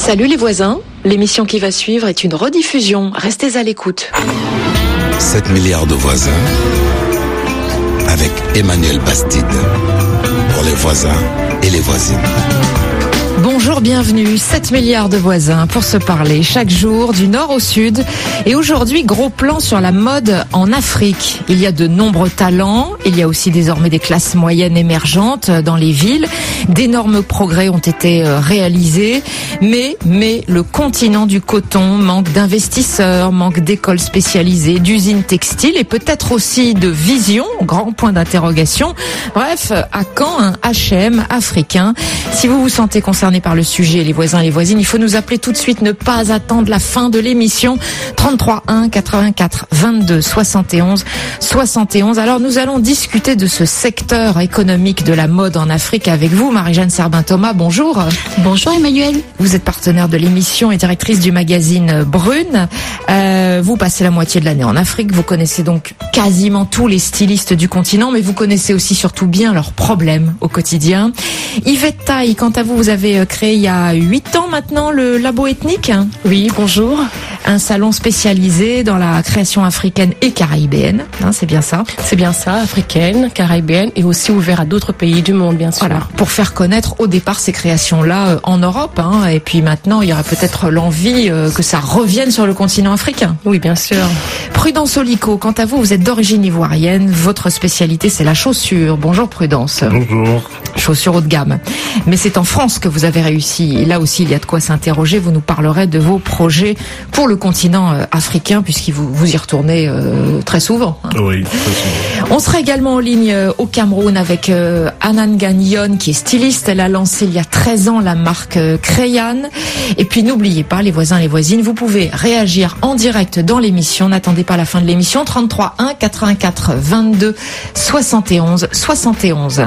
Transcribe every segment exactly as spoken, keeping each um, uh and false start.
Salut les voisins, l'émission qui va suivre est une rediffusion, restez à l'écoute. sept milliards de voisins avec Emmanuel Bastide pour les voisins et les voisines. Bonjour, bienvenue, sept milliards de voisins pour se parler chaque jour du nord au sud. Et aujourd'hui, gros plan sur la mode en Afrique. Il y a de nombreux talents, il y a aussi désormais des classes moyennes émergentes dans les villes. D'énormes progrès ont été réalisés, mais, mais le continent du coton manque d'investisseurs, manque d'écoles spécialisées, d'usines textiles et peut-être aussi de vision, grand point d'interrogation. Bref, à quand un H et M africain? Si vous vous sentez concerné par le sujet, les voisins et les voisines, il faut nous appeler tout de suite, ne pas attendre la fin de l'émission. trente-trois un quatre-vingt-quatre vingt-deux soixante et onze soixante et onze. Alors nous allons discuter de ce secteur économique de la mode en Afrique avec vous, Marie-Jeanne Serbin-Thomas. Bonjour. Bonjour Emmanuel. Vous êtes partenaire de l'émission et directrice du magazine Brune. Euh, vous passez la moitié de l'année en Afrique. Vous connaissez donc quasiment tous les stylistes du continent, mais vous connaissez aussi surtout bien leurs problèmes au quotidien. Yvette Taille, quant à vous, vous avez créé il y a huit ans maintenant le Labo Ethnique. Oui, bonjour. Un salon spécialisé dans la création africaine et caribéenne, hein, c'est bien ça? C'est bien ça, africaine, caribéenne et aussi ouvert à d'autres pays du monde, bien sûr. Voilà, pour faire connaître au départ ces créations-là euh, en Europe, hein, et puis maintenant il y aura peut-être l'envie euh, que ça revienne sur le continent africain. Oui, bien sûr. Prudence Olico, quant à vous, vous êtes d'origine ivoirienne, votre spécialité c'est la chaussure. Bonjour Prudence. Bonjour. Chaussures haut de gamme. Mais c'est en France que vous avez réussi, et là aussi il y a de quoi s'interroger. Vous nous parlerez de vos projets pour le continent euh, africain, puisque vous, vous y retournez euh, très souvent. Hein. Oui, très souvent. On sera également en ligne euh, au Cameroun avec euh, Anan Gagnon, qui est styliste. Elle a lancé il y a treize ans la marque euh, Crayon. Et puis n'oubliez pas, les voisins, les voisines, vous pouvez réagir en direct dans l'émission. N'attendez pas la fin de l'émission. trente-trois un quatre-vingt-quatre vingt-deux soixante et onze soixante et onze.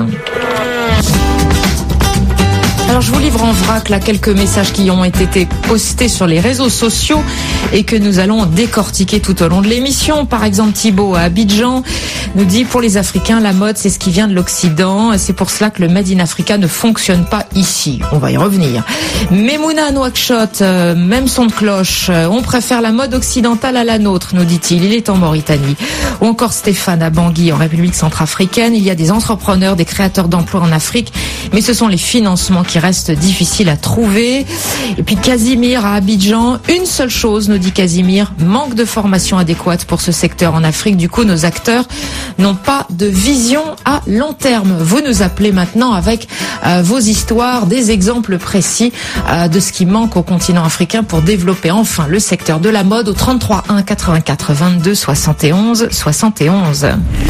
Alors je vous livre en vrac là quelques messages qui ont été postés sur les réseaux sociaux et que nous allons décortiquer tout au long de l'émission. Par exemple, Thibaut à Abidjan nous dit: pour les Africains, la mode c'est ce qui vient de l'Occident, c'est pour cela que le Made in Africa ne fonctionne pas ici. On va y revenir. Memouna à Nouakchott, euh, même son de cloche, euh, on préfère la mode occidentale à la nôtre, nous dit-il, il est en Mauritanie. Ou encore Stéphane à Bangui en République centrafricaine, il y a des entrepreneurs, des créateurs d'emplois en Afrique, mais ce sont les financements qui reste difficile à trouver. Et puis Casimir à Abidjan, une seule chose, nous dit Casimir, manque de formation adéquate pour ce secteur en Afrique. Du coup, nos acteurs n'ont pas de vision à long terme. Vous nous appelez maintenant avec euh, vos histoires, des exemples précis euh, de ce qui manque au continent africain pour développer enfin le secteur de la mode au trente-trois un quatre-vingt-quatre vingt-deux soixante et onze soixante et onze.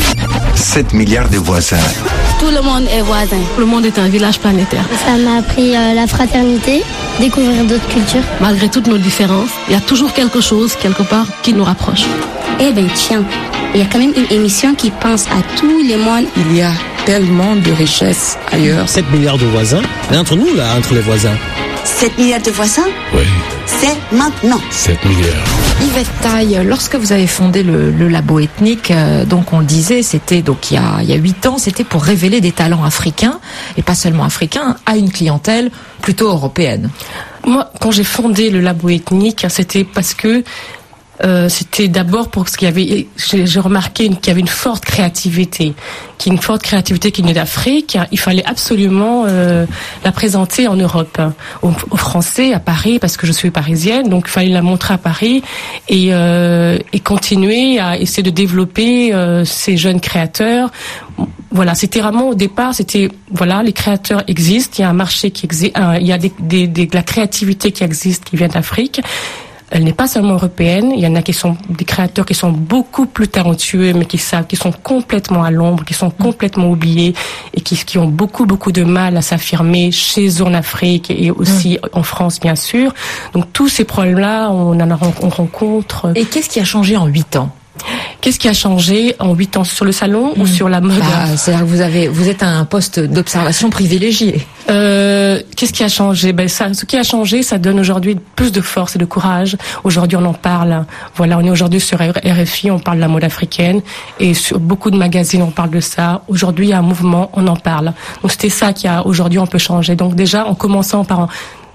sept milliards de voisins. Tout le monde est voisin. Le monde est un village planétaire. Ça m'a appris euh, la fraternité, découvrir d'autres cultures. Malgré toutes nos différences, il y a toujours quelque chose, quelque part, qui nous rapproche. Eh ben tiens, il y a quand même une émission qui pense à tous les mondes. Il y a tellement de richesses ailleurs. sept milliards de voisins. Et entre nous, là, entre les voisins. sept milliards de voisins? Oui. C'est maintenant. sept milliards. Yvette Taille, lorsque vous avez fondé le, le Labo Ethnique, euh, donc on le disait, c'était donc il y a il y a huit ans, c'était pour révéler des talents africains et pas seulement africains à une clientèle plutôt européenne. Moi, quand j'ai fondé le Labo Ethnique, c'était parce que Euh, c'était d'abord pour ce qu'il y avait, j'ai, j'ai remarqué qu'il y avait une forte créativité, qui une forte créativité qui venait d'Afrique. Il fallait absolument euh, la présenter en Europe, aux, aux Français, à Paris, parce que je suis parisienne, donc il fallait la montrer à Paris et, euh, et continuer à essayer de développer euh, ces jeunes créateurs. Voilà, c'était vraiment au départ, c'était voilà, les créateurs existent, il y a un marché qui existe, euh, il y a des, des, des, de la créativité qui existe, qui vient d'Afrique. Elle n'est pas seulement européenne. Il y en a qui sont des créateurs qui sont beaucoup plus talentueux, mais qui savent, qui sont complètement à l'ombre, qui sont complètement oubliés et qui, qui ont beaucoup, beaucoup de mal à s'affirmer chez eux en Afrique et aussi mmh. en France, bien sûr. Donc tous ces problèmes-là, on en a, on rencontre. Et qu'est-ce qui a changé en huit ans? Qu'est-ce qui a changé en huit ans sur le salon mmh. ou sur la mode? Bah, c'est-à-dire que vous avez, vous êtes à un poste d'observation privilégié. Euh, qu'est-ce qui a changé? Ben ça, ce qui a changé, ça donne aujourd'hui plus de force et de courage. Aujourd'hui, on en parle. Voilà, on est aujourd'hui sur R F I, on parle de la mode africaine, et sur beaucoup de magazines, on parle de ça. Aujourd'hui, il y a un mouvement, on en parle. Donc c'était ça qui a aujourd'hui, on peut changer. Donc déjà, en commençant par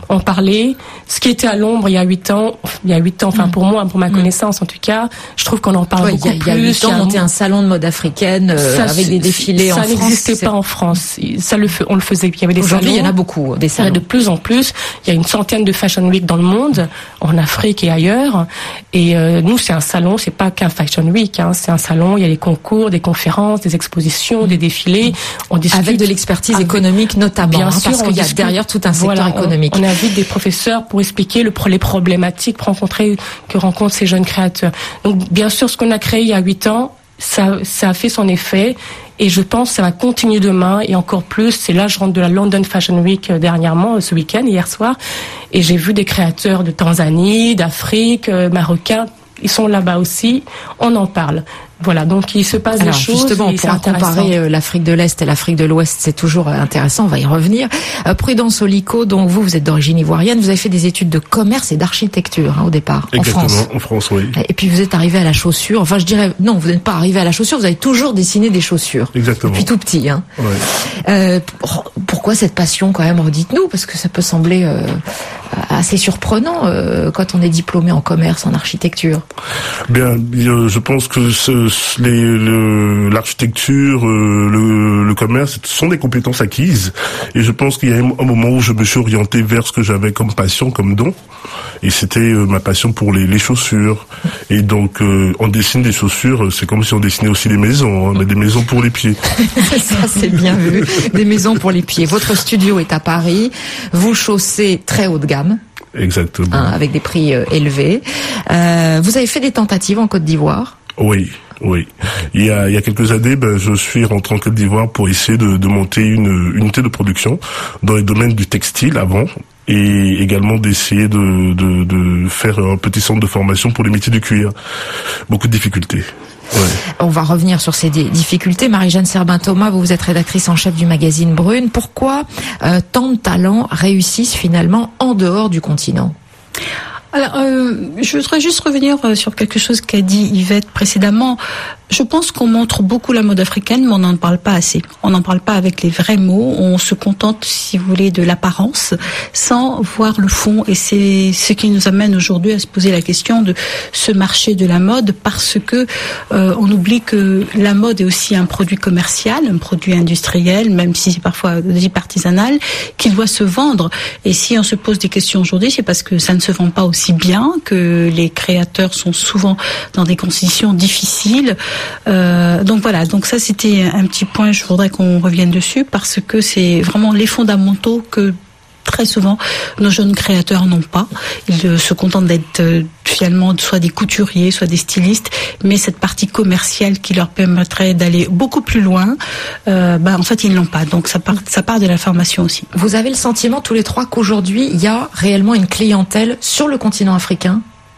en parler. Ce qui était à l'ombre il y a huit ans, il y a huit ans, enfin pour moi, pour ma connaissance en tout cas, je trouve qu'on en parle ouais, beaucoup il y a, plus. Il y a huit ans, monter un salon de mode africaine euh, ça, avec des défilés en France. Ça n'existait pas en France. Ça le, on le faisait. Il y avait des Aujourd'hui, salons. il y en a beaucoup, des salons. Il y en a de plus en plus. Il y a une centaine de Fashion Week dans le monde, en Afrique et ailleurs. Et euh, nous, c'est un salon, c'est pas qu'un Fashion Week. Hein, c'est un salon. Il y a des concours, des conférences, des expositions, des défilés. On discute avec de l'expertise avec, économique notamment, bien hein, sûr, parce qu'il y a discute, derrière tout un secteur voilà, économique. On, on invite des professeurs pour expliquer le, les problématiques rencontrées que rencontrent ces jeunes créateurs. Donc, bien sûr, ce qu'on a créé il y a huit ans, ça, ça a fait son effet. Et je pense que ça va continuer demain et encore plus. C'est là, je rentre de la London Fashion Week dernièrement, ce week-end, hier soir, et j'ai vu des créateurs de Tanzanie, d'Afrique, euh, marocains. Ils sont là-bas aussi. On en parle. Voilà, donc il se passe Alors, des choses. Justement, on pourra comparer euh, l'Afrique de l'Est et l'Afrique de l'Ouest, c'est toujours euh, intéressant, on va y revenir. Euh, Prudence Oliko, donc vous, vous êtes d'origine ivoirienne, vous avez fait des études de commerce et d'architecture hein, au départ, Exactement, en France. en France, oui. Et puis vous êtes arrivé à la chaussure, enfin je dirais, non, vous n'êtes pas arrivé à la chaussure, vous avez toujours dessiné des chaussures. Exactement. Depuis tout petit. Hein. Ouais. Euh, pourquoi cette passion quand même, redites-nous, parce que ça peut sembler euh, assez surprenant euh, quand on est diplômé en commerce, en architecture. Bien, je pense que ce, les, le, l'architecture, euh, le, le commerce sont des compétences acquises. Et je pense qu'il y a un moment où je me suis orienté vers ce que j'avais comme passion, comme don. Et c'était euh, ma passion pour les, les chaussures. Et donc, euh, on dessine des chaussures, c'est comme si on dessinait aussi des maisons, hein, mais des maisons pour les pieds. Ça, c'est bien vu. Des maisons pour les pieds. Votre studio est à Paris. Vous chaussez très haut de gamme. Exactement. Hein, avec des prix euh, élevés. Euh, vous avez fait des tentatives en Côte d'Ivoire? Oui. Oui, il y a il y a quelques années, ben je suis rentré en Côte d'Ivoire pour essayer de, de monter une unité de production dans les domaines du textile avant et également d'essayer de, de de faire un petit centre de formation pour les métiers du cuir. Beaucoup de difficultés. Ouais. On va revenir sur ces difficultés. Marie-Jeanne Serbin-Thomas, vous, vous êtes rédactrice en chef du magazine Brune. Pourquoi euh, tant de talents réussissent finalement en dehors du continent ? Alors, euh, je voudrais juste revenir sur quelque chose qu'a dit Yvette précédemment. Je pense qu'on montre beaucoup la mode africaine, mais on n'en parle pas assez. On n'en parle pas avec les vrais mots. On se contente, si vous voulez, de l'apparence, sans voir le fond. Et c'est ce qui nous amène aujourd'hui à se poser la question de ce marché de la mode, parce que euh, on oublie que la mode est aussi un produit commercial, un produit industriel, même si c'est parfois dit artisanal, qui doit se vendre. Et si on se pose des questions aujourd'hui, c'est parce que ça ne se vend pas aussi bien, que les créateurs sont souvent dans des conditions difficiles. Euh, donc voilà, donc ça c'était un petit point, je voudrais qu'on revienne dessus, parce que c'est vraiment les fondamentaux que très souvent nos jeunes créateurs n'ont pas. Ils se contentent d'être euh, finalement soit des couturiers, soit des stylistes, mais cette partie commerciale qui leur permettrait d'aller beaucoup plus loin, euh, ben en fait ils l'ont pas. Donc ça part, ça part de la formation aussi. Vous avez le sentiment tous les trois qu'aujourd'hui il y a réellement une clientèle sur le continent africain ?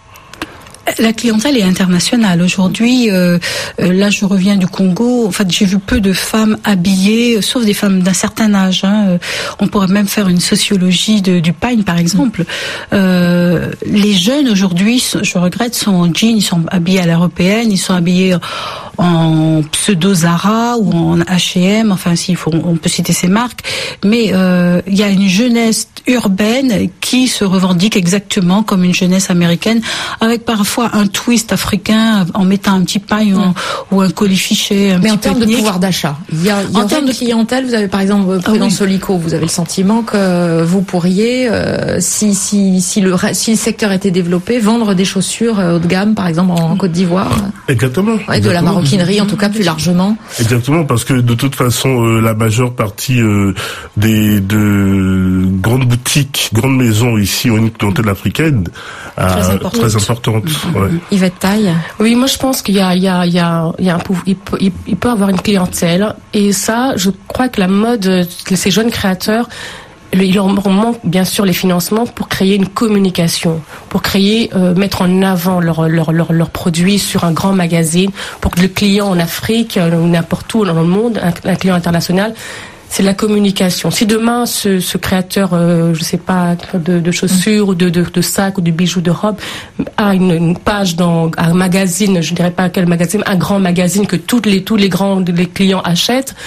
La clientèle est internationale. Aujourd'hui, euh, là, je reviens du Congo. En fait, j'ai vu peu de femmes habillées, sauf des femmes d'un certain âge. Hein. On pourrait même faire une sociologie de, du pagne, par exemple. Euh, les jeunes aujourd'hui, je regrette, sont en jeans, ils sont habillés à l'européenne, ils sont habillés en pseudo Zara ou en H et M. Enfin, s'il faut, on peut citer ces marques. Mais euh, il y a une jeunesse urbaine qui se revendique exactement comme une jeunesse américaine, avec parfois un twist africain en mettant un petit paille mmh. ou un colifichet un Mais petit en termes de pouvoir d'achat, il y a, il y a en termes de clientèle, vous avez par exemple Prudence Oliko, ah oui. Vous avez le sentiment que vous pourriez, euh, si si si le si le secteur était développé, vendre des chaussures haut de gamme, par exemple en Côte d'Ivoire. Exactement. Ouais, exactement. De la maroquinerie, en tout cas plus largement. Exactement, parce que de toute façon, euh, la majeure partie euh, des de grandes boutiques, grandes maisons ici ont une clientèle africaine euh, très importante. Très importante. Ouais. Yvette Taille. Oui, moi je pense qu'il y a, il y a, il y a, il y a un, il peut, il peut avoir une clientèle, et ça, je crois que la mode, ces jeunes créateurs, il leur manque bien sûr les financements pour créer une communication, pour créer, euh, mettre en avant leurs leur, leur, leur produits sur un grand magazine, pour que le client en Afrique, ou n'importe où dans le monde, un, un client international, c'est la communication. Si demain ce, ce créateur, euh, je sais pas, de, de chaussures, mmh. ou de, de, de sacs ou de bijoux, de robes, a une, une page dans un magazine, je dirais pas quel magazine, un grand magazine que toutes les tous les grands les clients achètent,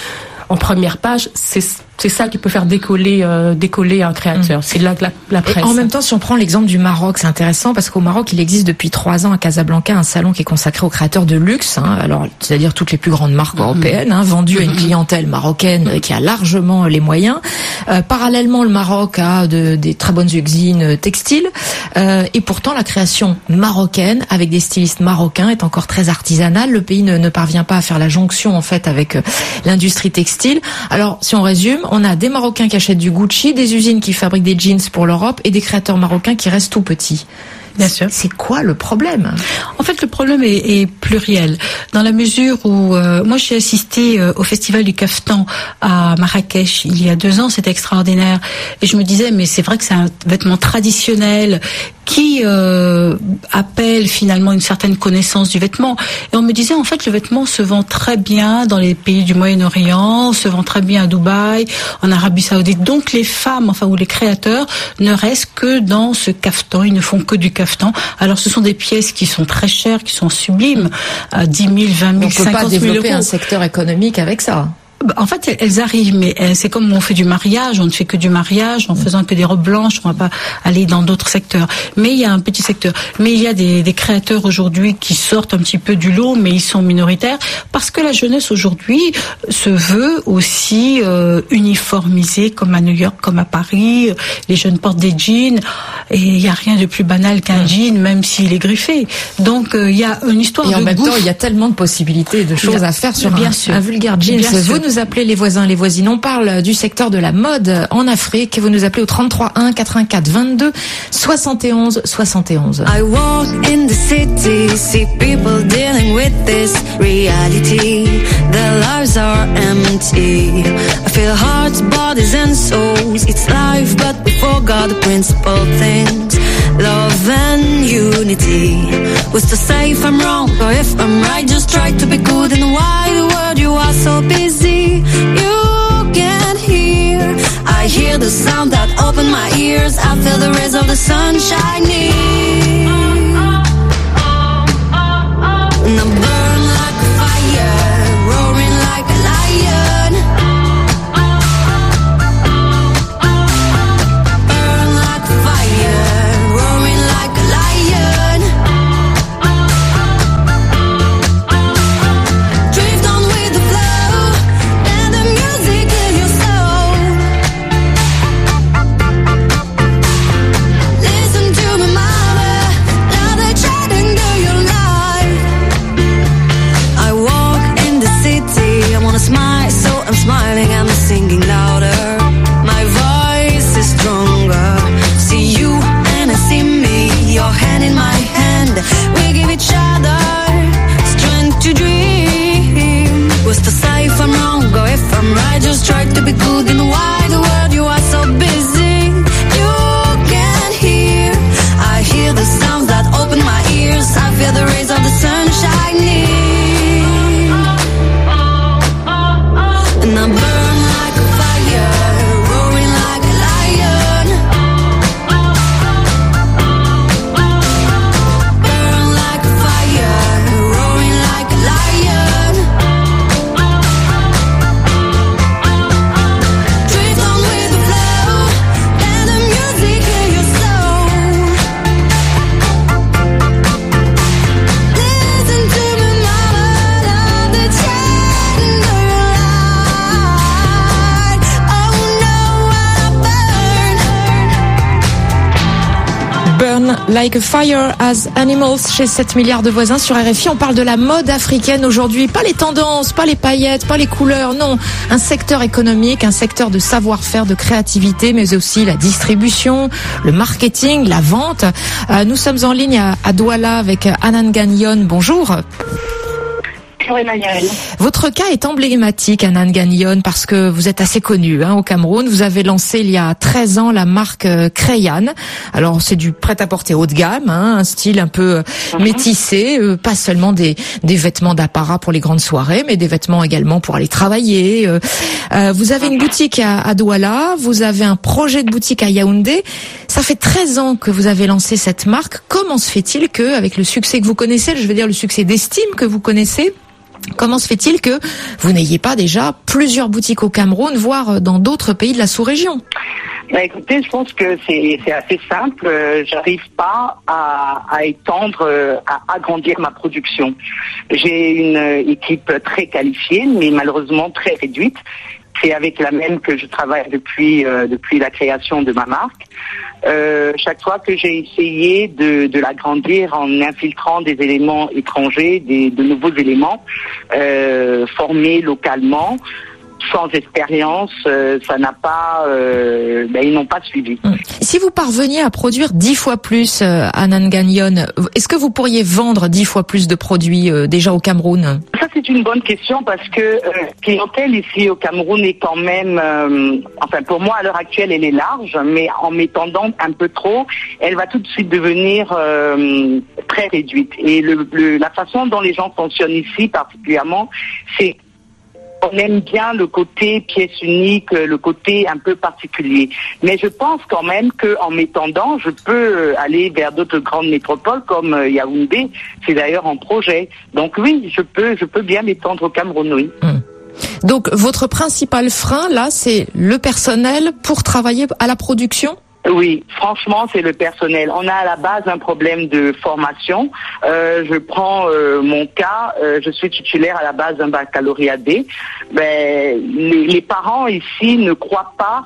en première page, c'est c'est ça qui peut faire décoller euh, décoller un créateur. Mmh. C'est là que la, la presse. Et en même temps, si on prend l'exemple du Maroc, c'est intéressant parce qu'au Maroc, il existe depuis trois ans à Casablanca un salon qui est consacré aux créateurs de luxe. Hein, alors, c'est-à-dire toutes les plus grandes marques mmh. européennes, hein, vendues mmh. à une clientèle marocaine qui a largement les moyens. Euh, parallèlement, le Maroc a de, des très bonnes usines textiles. Euh, et pourtant, la création marocaine avec des stylistes marocains est encore très artisanale. Le pays ne, ne parvient pas à faire la jonction en fait avec euh, l'industrie textile. Alors, si on résume, on a des Marocains qui achètent du Gucci, des usines qui fabriquent des jeans pour l'Europe et des créateurs marocains qui restent tout petits. Bien sûr. C'est quoi le problème? En fait, le problème est, est pluriel, dans la mesure où euh, moi j'ai assisté euh, au festival du Kaftan à Marrakech il y a deux ans, c'était extraordinaire, et je me disais mais c'est vrai que c'est un vêtement traditionnel qui euh, appelle finalement une certaine connaissance du vêtement, et on me disait en fait le vêtement se vend très bien dans les pays du Moyen-Orient, se vend très bien à Dubaï, en Arabie Saoudite, donc les femmes, enfin ou les créateurs ne restent que dans ce kaftan, ils ne font que du kaftan. Alors ce sont des pièces qui sont très chères, qui sont sublimes, à dix mille, vingt mille, cinquante mille euros. On ne peut pas développer un secteur économique avec ça. En fait, elles arrivent, mais c'est comme on fait du mariage, on ne fait que du mariage, en faisant que des robes blanches, on va pas aller dans d'autres secteurs. Mais il y a un petit secteur. Mais il y a des, des créateurs aujourd'hui qui sortent un petit peu du lot, mais ils sont minoritaires, parce que la jeunesse aujourd'hui se veut aussi euh, uniformisée, comme à New York, comme à Paris. Les jeunes portent des jeans, et il n'y a rien de plus banal qu'un jean, même s'il est griffé. Donc euh, il y a une histoire de Et en même gouffre. temps, il y a tellement de possibilités, de choses à faire sur bien un, sûr. un vulgaire jeans. Bien Vous sûr. nous appelez les voisins, les voisines. On parle du secteur de la mode en Afrique. Vous nous appelez au trente-trois un quatre-vingt-quatre vingt-deux soixante et onze soixante et onze. I walk in the city, see people dealing with this reality. Their lives are empty. I feel hearts, bodies and souls. It's life, but we forgot the principal things. Love and unity. Who's to say if I'm wrong or if I'm right? Just try to be good in a wide world. You are so busy, you can't hear. I hear the sound that open my ears. I feel the rays of the sun shining. And I burn like a fire, roaring like a lion. Burn like a fire, roaring like a lion. Drift on with the flow, let the music in your soul. Listen to me, mama, now they're chatting to your life. I walk in the city, I wanna smile, so I'm smiling, I'm singing louder. My voice is stronger. See you and I see me, your hand in my hand. We give each other strength to dream. Who's to say if I'm wrong or if I'm right? Just try to be good in the wide world. You are so busy, you can't hear. I hear the sounds that open my ears. I feel the rays of the sun shining. And I burn like a fire, roaring like a lion. Burn like a fire, roaring like a lion. Drift on with the flow, let the music in your soul. Listen to me, mama, now the tender light. Oh no, I burn. Burn like a fire as animals chez sept milliards de voisins sur R F I. On parle de la mode africaine aujourd'hui. Pas les tendances, pas les paillettes, pas les couleurs. Non, un secteur économique, un secteur de savoir-faire, de créativité, mais aussi la distribution, le marketing, la vente. Euh, nous sommes en ligne à, à Douala avec Anan Gagnon. Bonjour. Bonjour Emmanuel. Votre cas est emblématique, Anan Gagnon, parce que vous êtes assez connu hein, au Cameroun. Vous avez lancé il y a treize ans la marque euh, Crayan. Alors c'est du prêt-à-porter haut de gamme, hein, un style un peu euh, mm-hmm. métissé, euh, pas seulement des, des vêtements d'apparat pour les grandes soirées, mais des vêtements également pour aller travailler. Euh, euh, vous avez une boutique à, à Douala, vous avez un projet de boutique à Yaoundé. Ça fait treize ans que vous avez lancé cette marque. Comment se fait-il que, avec le succès que vous connaissez, je veux dire le succès d'estime que vous connaissez, Comment se fait-il que vous n'ayez pas déjà plusieurs boutiques au Cameroun, voire dans d'autres pays de la sous-région ? Bah écoutez, je pense que c'est c'est assez simple. Euh, j'arrive pas à, à étendre, euh, à agrandir ma production. J'ai une euh, équipe très qualifiée, mais malheureusement très réduite. C'est avec la même que je travaille depuis euh, depuis la création de ma marque. Euh, chaque fois que j'ai essayé de, de l'agrandir en infiltrant des éléments étrangers, des, de nouveaux éléments euh, formés localement, sans expérience, euh, ça n'a pas, euh, ben, ils n'ont pas suivi. Si vous parveniez à produire dix fois plus, euh, à Nanganyon, est-ce que vous pourriez vendre dix fois plus de produits euh, déjà au Cameroun ? Ça, c'est une bonne question parce que euh, clientèle ici au Cameroun est quand même, euh, enfin pour moi à l'heure actuelle, elle est large, mais en m'étendant un peu trop, elle va tout de suite devenir euh, très réduite. Et le, le, la façon dont les gens fonctionnent ici particulièrement, c'est on aime bien le côté pièce unique, le côté un peu particulier. Mais je pense quand même qu'en m'étendant, je peux aller vers d'autres grandes métropoles comme Yaoundé. C'est d'ailleurs en projet. Donc oui, je peux, je peux bien m'étendre au Cameroun, oui. Hum. Donc votre principal frein, là, c'est le personnel pour travailler à la production ? Oui, franchement, c'est le personnel. On a à la base un problème de formation. Euh, je prends euh, mon cas. Euh, je suis titulaire à la base d'un baccalauréat D. Ben, les, les parents ici ne croient pas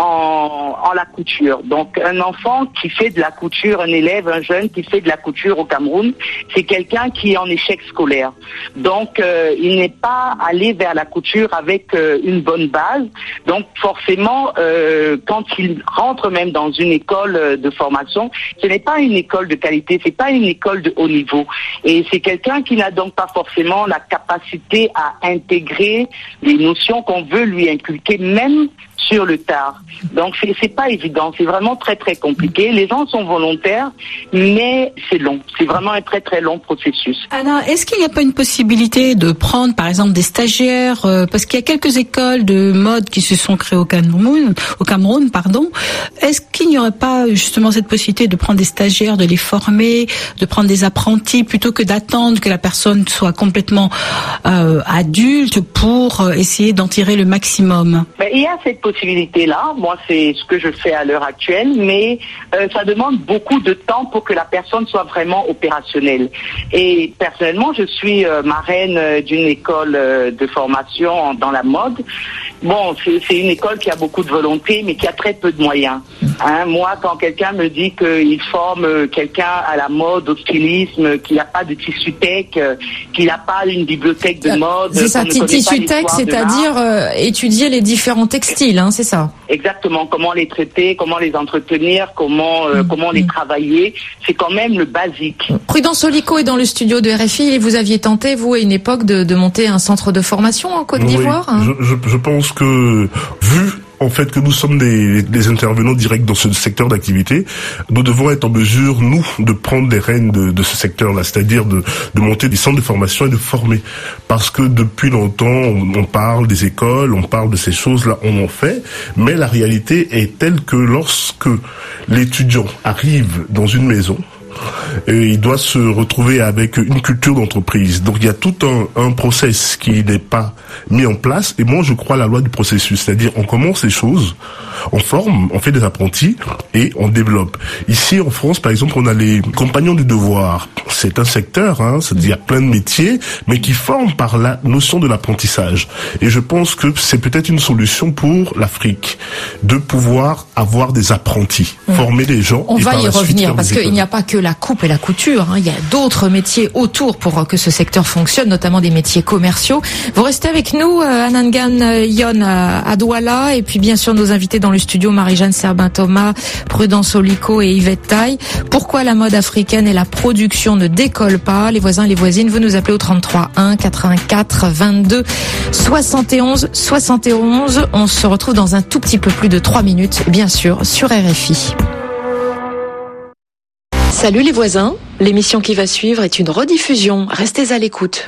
en, en la couture. Donc, un enfant qui fait de la couture, un élève, un jeune qui fait de la couture au Cameroun, c'est quelqu'un qui est en échec scolaire. Donc, euh, il n'est pas allé vers la couture avec euh, une bonne base. Donc, forcément, euh, quand il rentre même dans une école de formation, ce n'est pas une école de qualité, c'est pas une école de haut niveau. Et c'est quelqu'un qui n'a donc pas forcément la capacité à intégrer les notions qu'on veut lui inculquer, même sur le tard. Donc c'est, c'est pas évident, c'est vraiment très très compliqué. Les gens sont volontaires, mais c'est long. C'est vraiment un très très long processus. Anna, est-ce qu'il n'y a pas une possibilité de prendre par exemple des stagiaires, euh, parce qu'il y a quelques écoles de mode qui se sont créées au Cameroun, au Cameroun, pardon. Est-ce qu'il n'y aurait pas justement cette possibilité de prendre des stagiaires, de les former, de prendre des apprentis plutôt que d'attendre que la personne soit complètement euh, adulte pour euh, essayer d'en tirer le maximum? Ben, il y a cette possibilité-là. Moi, c'est ce que je fais à l'heure actuelle, mais euh, ça demande beaucoup de temps pour que la personne soit vraiment opérationnelle. Et personnellement, je suis euh, marraine euh, d'une école euh, de formation dans la mode. Bon, c'est, c'est une école qui a beaucoup de volonté, mais qui a très peu de moyens. Hein, moi, quand quelqu'un me dit qu'il forme euh, quelqu'un à la mode, au stylisme, qu'il n'a pas de tissu tech, euh, qu'il n'a pas une bibliothèque de mode... C'est ça, tissu tech, c'est-à-dire euh, étudier les différents textiles, hein, c'est ça. Exactement, comment les traiter, comment les entretenir, comment euh, mmh. comment les travailler, c'est quand même le basique. Prudence Olico est dans le studio de R F I et vous aviez tenté, vous, à une époque, de, de monter un centre de formation en Côte d'Ivoire, oui, hein. je, je, je pense que, vu en fait que nous sommes des, des intervenants directs dans ce secteur d'activité, nous devons être en mesure, nous, de prendre des rênes de, de ce secteur-là, c'est-à-dire de, de monter des centres de formation et de former. Parce que depuis longtemps, on, on parle des écoles, on parle de ces choses-là, on en fait, mais la réalité est telle que lorsque l'étudiant arrive dans une maison, et il doit se retrouver avec une culture d'entreprise. Donc il y a tout un, un process qui n'est pas mis en place. Et moi, je crois à la loi du processus. C'est-à-dire, on commence les choses, on forme, on fait des apprentis et on développe. Ici, en France, par exemple, on a les compagnons du devoir. C'est un secteur, hein, c'est-à-dire il y a plein de métiers, mais qui forment par la notion de l'apprentissage. Et je pense que c'est peut-être une solution pour l'Afrique de pouvoir avoir des apprentis, mmh. former des gens. On et va par y la revenir suite, parce qu'il n'y a pas que la coupe et la couture, hein. Il y a d'autres métiers autour pour que ce secteur fonctionne, notamment des métiers commerciaux. Vous restez avec nous, euh, Nanganyon à Douala, et puis bien sûr nos invités dans le studio, Marie-Jeanne Serbin-Thomas, Prudence Olico et Yvette Taille. Pourquoi la mode africaine et la production ne décollent pas? Les voisins et les voisines, vous nous appelez au trente-trois un quatre-vingt-quatre vingt-deux soixante et onze soixante et onze. On se retrouve dans un tout petit peu plus de trois minutes, bien sûr, sur R F I. Salut les voisins, l'émission qui va suivre est une rediffusion, restez à l'écoute.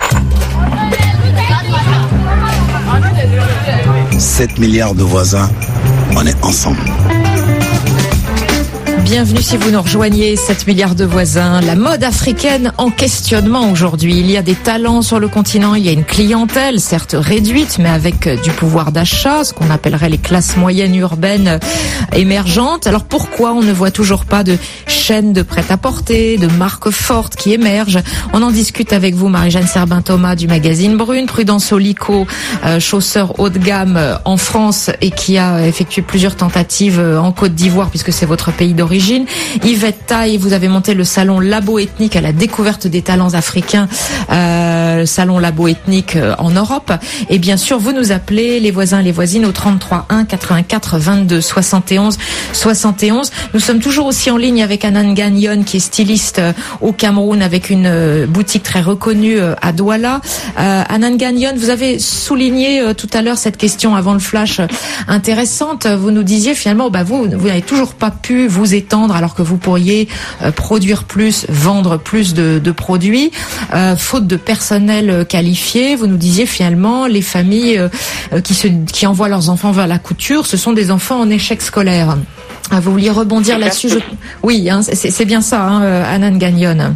sept milliards de voisins, on est ensemble. Bienvenue si vous nous rejoignez, sept milliards de voisins. La mode africaine en questionnement aujourd'hui. Il y a des talents sur le continent, il y a une clientèle, certes réduite, mais avec du pouvoir d'achat, ce qu'on appellerait les classes moyennes urbaines émergentes. Alors pourquoi on ne voit toujours pas de chaînes de prêt-à-porter, de marques fortes qui émergent? On en discute avec vous, Marie-Jeanne Serbin-Thomas du magazine Brune, Prudence Olico, euh, chausseur haut de gamme euh, en France et qui a effectué plusieurs tentatives euh, en Côte d'Ivoire puisque c'est votre pays d'origine. Yvette Taille, vous avez monté le salon Labo Ethnique à la découverte des talents africains, euh, le salon Labo Ethnique euh, en Europe. Et bien sûr, vous nous appelez les voisins et les voisines au trente-trois un quatre-vingt-quatre vingt-deux soixante et onze soixante et onze. Nous sommes toujours aussi en ligne avec Anan Gagnon qui est styliste euh, au Cameroun avec une euh, boutique très reconnue euh, à Douala. Euh, Anan Gagnon, vous avez souligné euh, tout à l'heure cette question avant le flash euh, intéressante. Vous nous disiez finalement, bah vous, vous n'avez toujours pas pu vous étendre alors que vous pourriez euh, produire plus, vendre plus de, de produits, euh, faute de personnel qualifié. Vous nous disiez finalement les familles euh, qui se qui envoient leurs enfants vers la couture, ce sont des enfants en échec scolaire. Ah, vous vouliez rebondir là-dessus? Je... Oui, hein, c'est, c'est bien ça, hein, Anan Gagnon.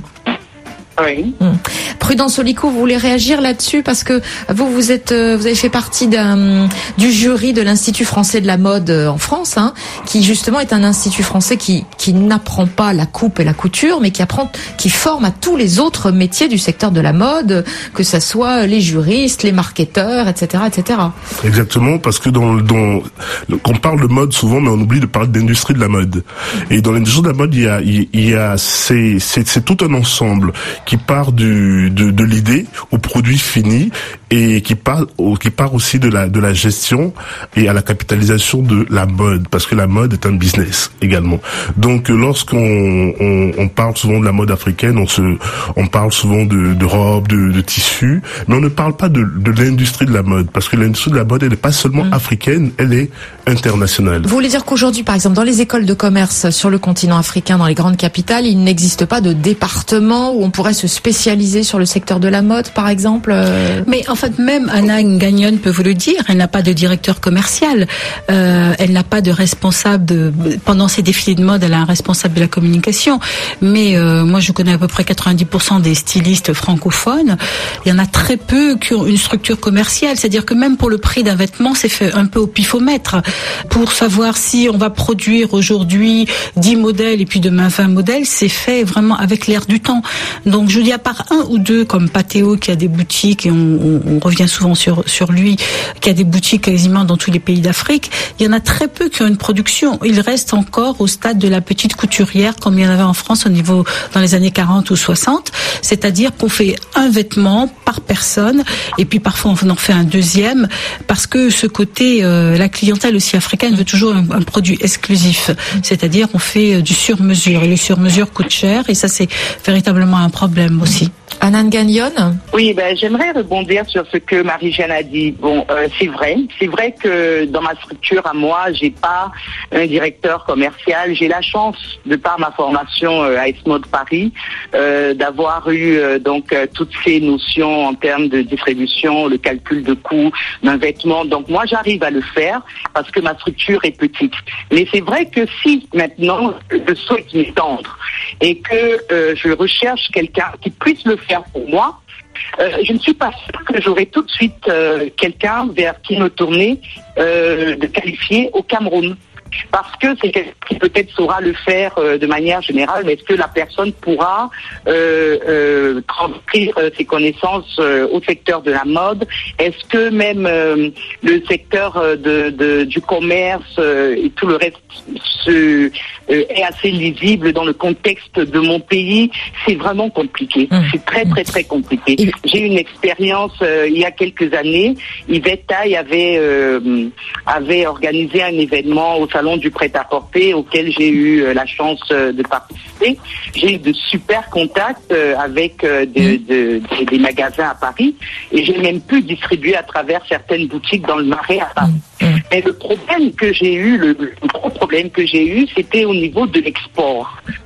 Oui. Hum. Prudence Olico, vous voulez réagir là-dessus parce que vous vous êtes vous avez fait partie d'un du jury de l'Institut français de la mode en France, hein, qui justement est un institut français qui qui n'apprend pas la coupe et la couture, mais qui apprend qui forme à tous les autres métiers du secteur de la mode, que ça soit les juristes, les marketeurs, et cetera, et cetera. Exactement, parce que dans dans qu'on parle de mode souvent, mais on oublie de parler d'industrie de la mode. Et dans l'industrie de la mode, il y a il y a c'est c'est c'est tout un ensemble qui part du de, de l'idée au produit fini et qui part au, qui part aussi de la de la gestion et à la capitalisation de la mode, parce que la mode est un business également. Donc lorsqu'on on, on parle souvent de la mode africaine, on se on parle souvent de, de robes, de, de tissus, mais on ne parle pas de, de l'industrie de la mode, parce que l'industrie de la mode elle n'est pas seulement mmh. africaine, elle est internationale. Vous voulez dire qu'aujourd'hui, par exemple, dans les écoles de commerce sur le continent africain, dans les grandes capitales, il n'existe pas de département où on pourrait se spécialiser sur le secteur de la mode, par exemple? Mais en fait, même Anan Gagnon peut vous le dire, elle n'a pas de directeur commercial, euh, elle n'a pas de responsable de, pendant ses défilés de mode, elle a un responsable de la communication, mais euh, moi je connais à peu près quatre-vingt-dix pour cent des stylistes francophones, il y en a très peu qui ont une structure commerciale, c'est-à-dire que même pour le prix d'un vêtement, c'est fait un peu au pifomètre, pour savoir si on va produire aujourd'hui dix modèles et puis demain vingt modèles, c'est fait vraiment avec l'air du temps. Donc je dis à part un ou deux comme Pateo qui a des boutiques, et on, on, on revient souvent sur sur lui, qui a des boutiques quasiment dans tous les pays d'Afrique, il y en a très peu qui ont une production. Il reste encore au stade de la petite couturière comme il y en avait en France au niveau dans les années quarante ou soixante, c'est-à-dire qu'on fait un vêtement par personne et puis parfois on en fait un deuxième parce que ce côté, euh, la clientèle aussi africaine veut toujours un, un produit exclusif, c'est-à-dire on fait du sur-mesure et le sur-mesure coûte cher et ça c'est véritablement un problème aussi. Anan Gagnon. Oui, ben j'aimerais rebondir sur ce que Marie-Jeanne a dit. Bon, euh, c'est vrai, c'est vrai que dans ma structure à moi, j'ai pas un directeur commercial. J'ai la chance, de par ma formation euh, à ESMOD Paris, euh, d'avoir eu euh, donc euh, toutes ces notions en termes de distribution, le calcul de coût d'un vêtement. Donc moi, j'arrive à le faire parce que ma structure est petite. Mais c'est vrai que si maintenant je souhaite m'étendre et que euh, je recherche quelqu'un qui puisse le faire pour moi, euh, je ne suis pas sûre que j'aurai tout de suite euh, quelqu'un vers qui me tourner euh, de qualifié au Cameroun. Parce que c'est quelqu'un qui peut-être saura le faire euh, de manière générale, mais est-ce que la personne pourra euh, euh, transcrire euh, ses connaissances euh, au secteur de la mode? Est-ce que même euh, le secteur euh, de, de, du commerce euh, et tout le reste se, euh, est assez lisible dans le contexte de mon pays? C'est vraiment compliqué. Mmh. C'est très très très compliqué. Mmh. J'ai eu une expérience euh, il y a quelques années. Yvette Taille avait, euh, avait organisé un événement au salon du prêt-à-porter auquel j'ai eu euh, la chance euh, de participer. J'ai eu de super contacts euh, avec euh, de, de, de, des magasins à Paris et j'ai même pu distribuer à travers certaines boutiques dans le Marais à Paris. Mais le problème que j'ai eu, le, le gros problème que j'ai eu, c'était au niveau de l'export.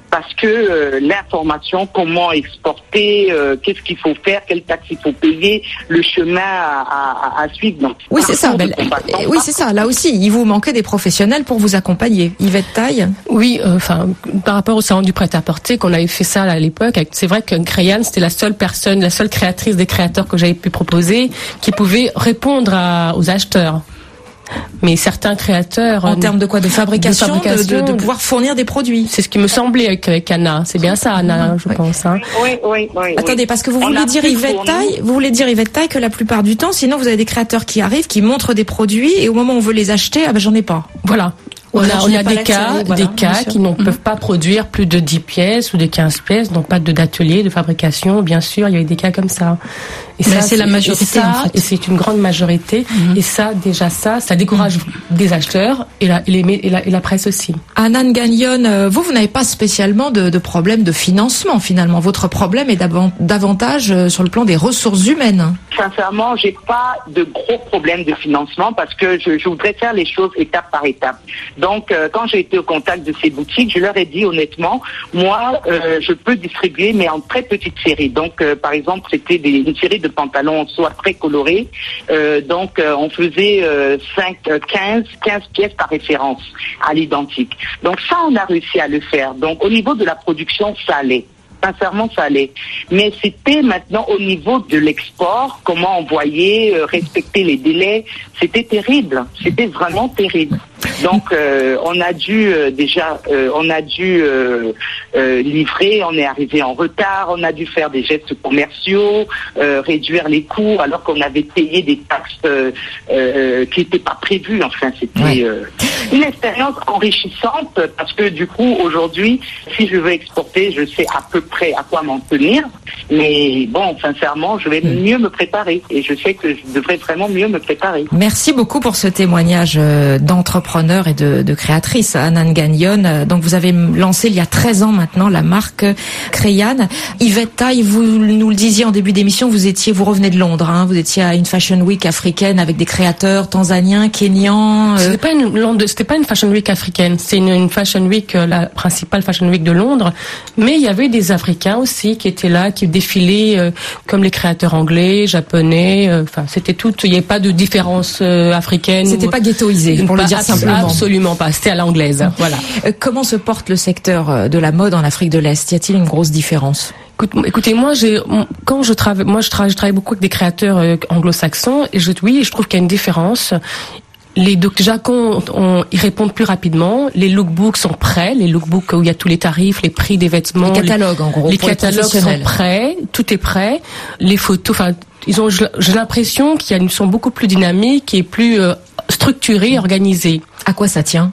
parce que euh, l'information, comment exporter, euh, qu'est-ce qu'il faut faire, quelle taxe il faut payer, le chemin à, à, à suivre. Donc, oui, c'est ça. Ben, oui, c'est ça. Là aussi, il vous manquait des professionnels pour vous accompagner. Yvette Taille. Oui, enfin, euh, par rapport au salon du prêt-à-porter, qu'on avait fait ça à l'époque, c'est vrai que Crayon, c'était la seule personne, la seule créatrice des créateurs que j'avais pu proposer, qui pouvait répondre à, aux acheteurs. Mais certains créateurs... En termes de quoi? De fabrication, de, fabrication de, de, de pouvoir fournir des produits. C'est ce qui me semblait avec, avec Anna. C'est bien ça, Anna, je oui. pense. Hein. Oui, oui, oui. Attendez, parce que vous On voulez dire Yvette Taille, vous voulez dire Yvette Taille que la plupart du temps, sinon vous avez des créateurs qui arrivent, qui montrent des produits, et au moment où on veut les acheter, ah ben j'en ai pas. Voilà. On Voilà, a, on a des cas, série, voilà, des cas qui ne mmh. peuvent pas produire plus de dix pièces ou de quinze pièces, donc pas de d'atelier, de fabrication, bien sûr, il y a eu des cas comme ça. Et ça, c'est la majorité, et, ça, en fait. Et c'est une grande majorité. Mmh. Et ça, déjà ça, ça décourage mmh. des acheteurs et la, et, les, et, la, et la presse aussi. Annan Gagnon, vous, vous n'avez pas spécialement de, de problème de financement, finalement. Votre problème est davantage sur le plan des ressources humaines. Sincèrement, j'ai pas de gros problèmes de financement parce que je, je voudrais faire les choses étape par étape. Donc, euh, quand j'ai été au contact de ces boutiques, je leur ai dit honnêtement, moi, euh, je peux distribuer, mais en très petite série. Donc, euh, par exemple, c'était des, une série de pantalons en soie très colorés. Euh, donc, euh, on faisait euh, cinq, quinze, quinze pièces par référence à l'identique. Donc, ça, on a réussi à le faire. Donc, au niveau de la production, ça allait. Sincèrement, ça allait. Mais c'était maintenant au niveau de l'export, comment envoyer, euh, respecter les délais. C'était terrible. C'était vraiment terrible. Donc, euh, on a dû euh, déjà, euh, on a dû euh, euh, livrer. On est arrivé en retard. On a dû faire des gestes commerciaux, euh, réduire les coûts, alors qu'on avait payé des taxes euh, euh, qui n'étaient pas prévues. Enfin, c'était ouais. euh, une expérience enrichissante parce que du coup, aujourd'hui, si je veux exporter, je sais à peu près à quoi m'en tenir. Mais bon, sincèrement, je vais mieux me préparer et je sais que je devrais vraiment mieux me préparer. Merci beaucoup pour ce témoignage d'entrepreneur et de, de créatrice, Annan Gagnon. Donc, vous avez lancé il y a treize ans maintenant la marque Crayon. Yvette Taille, vous nous le disiez en début d'émission, vous étiez, vous revenez de Londres, hein, vous étiez à une Fashion Week africaine avec des créateurs tanzaniens, kenyans. Euh... C'était pas une, c'était pas une Fashion Week africaine, c'est une, une Fashion Week, la principale Fashion Week de Londres, mais il y avait des Africains aussi qui étaient là, qui défilaient euh, comme les créateurs anglais, japonais. Enfin, euh, c'était tout. Il n'y avait pas de différence euh, africaine. C'était ou... pas ghettoisé, pour pas, le dire simplement. Absolument pas. C'était à l'anglaise. Mmh. Voilà. Euh, comment se porte le secteur de la mode en Afrique de l'Est? Y a-t-il une grosse différence? Écoutez, moi, j'ai, quand je travaille, moi, je travaille, je travaille beaucoup avec des créateurs euh, anglo-saxons, et je, oui, je trouve qu'il y a une différence. Les déjà on, on, ils répondent plus rapidement. Les lookbooks sont prêts. Les lookbooks où il y a tous les tarifs, les prix des vêtements, les catalogues en gros. Les catalogues sont prêts. Tout est prêt. Les photos, enfin, ils ont. J'ai l'impression qu'ils sont beaucoup plus dynamiques et plus euh, structurés, organisés. À quoi ça tient?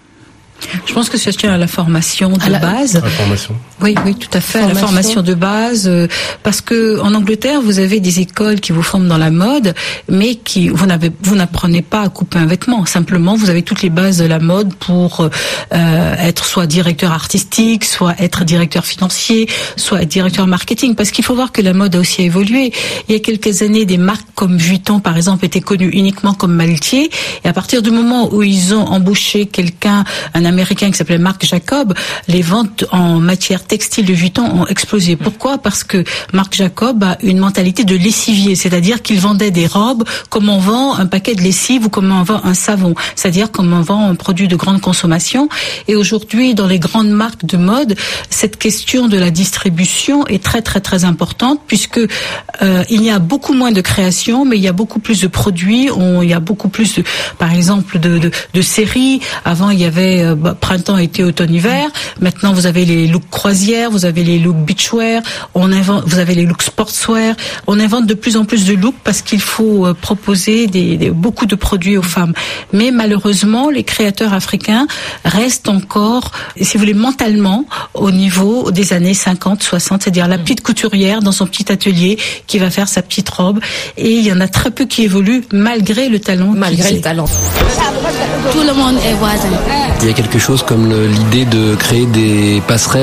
Je pense que ça tient à la formation de la, base. La formation. Oui, oui, tout à fait. Formation. La formation de base, euh, parce que en Angleterre, vous avez des écoles qui vous forment dans la mode, mais qui vous n'avez, vous n'apprenez pas à couper un vêtement. Simplement, vous avez toutes les bases de la mode pour euh, être soit directeur artistique, soit être directeur financier, soit être directeur marketing. Parce qu'il faut voir que la mode a aussi évolué. Il y a quelques années, des marques comme Vuitton, par exemple, étaient connues uniquement comme maletiers. Et à partir du moment où ils ont embauché quelqu'un, un Américain qui s'appelait Marc Jacob, les ventes en matière textile de Vuitton ont explosé. Pourquoi? Parce que Marc Jacob a une mentalité de lessivier, c'est-à-dire qu'il vendait des robes comme on vend un paquet de lessive ou comme on vend un savon, c'est-à-dire comme on vend un produit de grande consommation. Et aujourd'hui, dans les grandes marques de mode, cette question de la distribution est très très très importante puisque euh, il y a beaucoup moins de création, mais il y a beaucoup plus de produits. On, il y a beaucoup plus, de, par exemple, de, de, de séries. Avant, il y avait euh, printemps, été, automne, hiver. Maintenant, vous avez les looks croisière, vous avez les looks beachwear, on invente, vous avez les looks sportswear. On invente de plus en plus de looks parce qu'il faut euh, proposer des, des, beaucoup de produits aux femmes. Mais malheureusement, les créateurs africains restent encore, si vous voulez, mentalement au niveau des années cinquante, soixante, c'est-à-dire la petite couturière dans son petit atelier qui va faire sa petite robe. Et il y en a très peu qui évoluent malgré le talent. Malgré le talent. Tout le monde est voisin. Il y a quelque chose comme le, l'idée de créer des passerelles entre les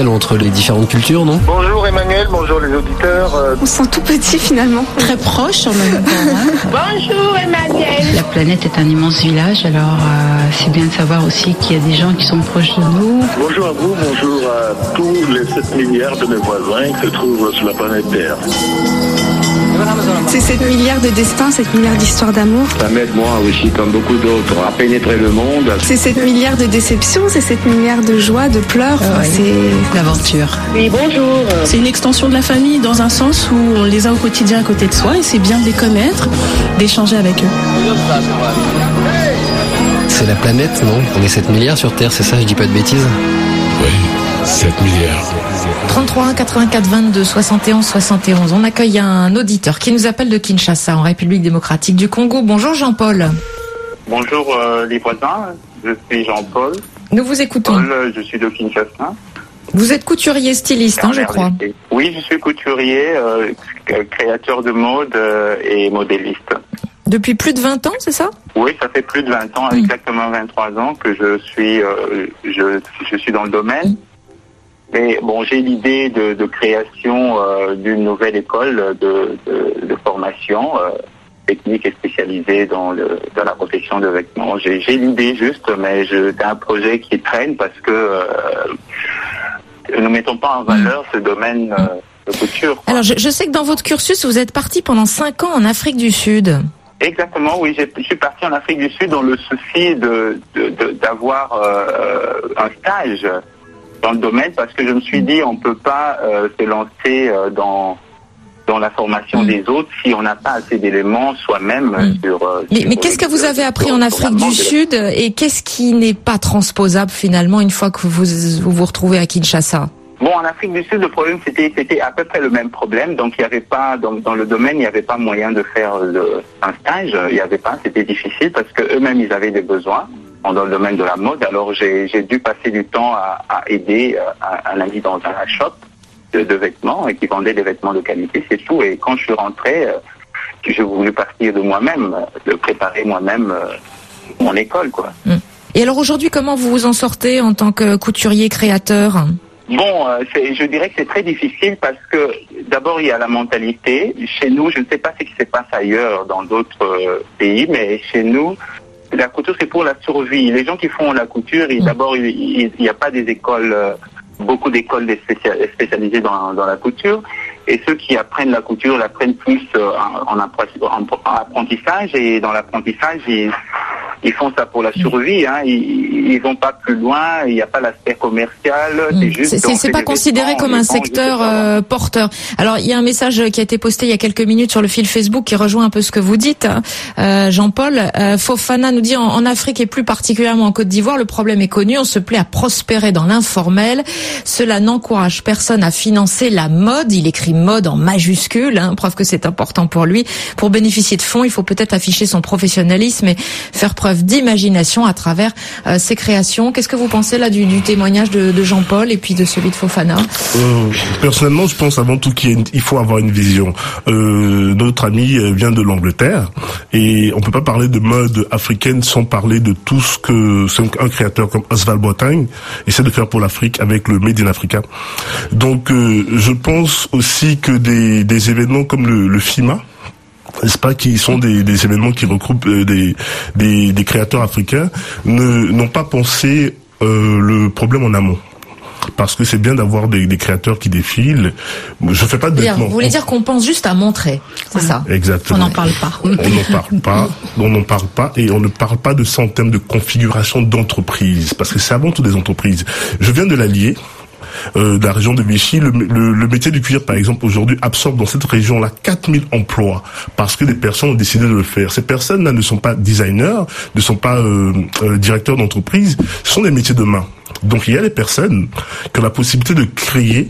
les différentes cultures, non? Bonjour Emmanuel, bonjour les auditeurs. On se sent tout petit finalement. Très proche en même temps. Hein. Bonjour Emmanuel. La planète est un immense village, alors euh, c'est bien de savoir aussi qu'il y a des gens qui sont proches de nous. Bonjour à vous, bonjour à tous les sept milliards de mes voisins qui se trouvent sur la planète Terre. C'est sept milliards de destins, sept milliards d'histoires d'amour. Ça m'aide moi aussi, comme beaucoup d'autres, à pénétrer le monde. C'est sept milliards de déceptions, c'est sept milliards de joie, de pleurs. Enfin, ouais. C'est l'aventure. Oui, bonjour. C'est une extension de la famille dans un sens où on les a au quotidien à côté de soi et c'est bien de les connaître, d'échanger avec eux. C'est la planète, non? On est sept milliards sur Terre, c'est ça, je dis pas de bêtises? Oui, sept milliards. trente-trois un quatre-vingt-quatre vingt-deux soixante et onze soixante et onze. On accueille un auditeur qui nous appelle de Kinshasa, en République démocratique du Congo. Bonjour Jean-Paul. Bonjour euh, les voisins, je suis Jean-Paul. Nous vous écoutons. Paul, je suis de Kinshasa. Vous êtes couturier styliste, hein, je crois. Oui, je suis couturier, euh, créateur de mode euh, et modéliste. Depuis plus de vingt ans, c'est ça? Oui, ça fait plus de vingt ans, mmh. exactement vingt-trois ans que je suis, euh, je, je suis dans le domaine. Mais bon, j'ai l'idée de, de création euh, d'une nouvelle école de, de, de formation euh, technique et spécialisée dans, le, dans la confection de vêtements. J'ai, j'ai l'idée juste, mais je, c'est un projet qui traîne parce que euh, nous ne mettons pas en valeur ce domaine euh, de couture. Alors, je, je sais que dans votre cursus, vous êtes parti pendant cinq ans en Afrique du Sud. Exactement, oui. J'ai, je suis parti en Afrique du Sud dans le souci de, de, de d'avoir euh, un stage dans le domaine parce que je me suis dit on peut pas euh, se lancer euh, dans dans la formation mmh. des autres si on n'a pas assez d'éléments soi-même mmh. sur. Euh, mais sur mais qu'est-ce que vous avez appris en Afrique du Sud et qu'est-ce qui n'est pas transposable finalement une fois que vous vous vous retrouvez à Kinshasa? Bon, en Afrique du Sud, le problème c'était c'était à peu près le même problème. Donc il y avait pas dans, dans le domaine, il n'y avait pas moyen de faire le, un stage. Il y avait pas, c'était difficile parce que eux-mêmes ils avaient des besoins dans le domaine de la mode. Alors j'ai j'ai dû passer du temps à, à aider un, un ami dans un shop de, de vêtements et qui vendait des vêtements de qualité, c'est tout. Et quand je suis rentré, j'ai voulu partir de moi-même, de préparer moi-même mon école, quoi. Et alors aujourd'hui, comment vous vous en sortez en tant que couturier créateur? Bon, euh, c'est, je dirais que c'est très difficile parce que d'abord il y a la mentalité. Chez nous, je ne sais pas ce qui se passe ailleurs dans d'autres euh, pays, mais chez nous, la couture c'est pour la survie. Les gens qui font la couture, ils, d'abord il n'y a pas des écoles, euh, beaucoup d'écoles spécialisées dans, dans la couture, et ceux qui apprennent la couture l'apprennent plus euh, en, en, en apprentissage, et dans l'apprentissage ils Ils font ça pour la survie, hein. Ils, ils vont pas plus loin. Il n'y a pas l'aspect commercial. Mmh. C'est juste. C'est, c'est pas considéré comme un secteur euh, porteur. Alors il y a un message qui a été posté il y a quelques minutes sur le fil Facebook qui rejoint un peu ce que vous dites, euh, Jean-Paul. Euh, Fofana nous dit en, en Afrique et plus particulièrement en Côte d'Ivoire, le problème est connu. On se plaît à prospérer dans l'informel. Cela n'encourage personne à financer la mode. Il écrit mode en majuscule, hein, preuve que c'est important pour lui. Pour bénéficier de fonds, il faut peut-être afficher son professionnalisme et faire preuve d'imagination à travers euh, ses créations. Qu'est-ce que vous pensez là du, du témoignage de, de Jean-Paul et puis de celui de Fofana? euh, Personnellement, je pense avant tout qu'il y a une, il faut avoir une vision. Euh, notre ami vient de l'Angleterre et on peut pas parler de mode africaine sans parler de tout ce que un créateur comme Oswald Boateng essaie de faire pour l'Afrique avec le Made in Africa. Donc, euh, je pense aussi que des, des événements comme le, le FIMA, n'est-ce pas, qui sont des, des événements qui regroupent euh, des, des, des créateurs africains, ne, n'ont pas pensé euh, le problème en amont. Parce que c'est bien d'avoir des, des créateurs qui défilent. Je fais pas de vêtements. Vous voulez dire qu'on pense juste à montrer, c'est ça? Exactement. On n'en parle pas. On n'en parle pas. On n'en parle pas et on ne parle pas de ça en termes de configuration d'entreprise, parce que c'est avant tout des entreprises. Je viens de l'Allier. Euh, de la région de Vichy, le, le, le métier du cuir, par exemple, aujourd'hui, absorbe dans cette région-là quatre mille emplois parce que des personnes ont décidé de le faire. Ces personnes-là ne sont pas designers, ne sont pas euh, euh, directeurs d'entreprise, ce sont des métiers de main. Donc, il y a des personnes qui ont la possibilité de créer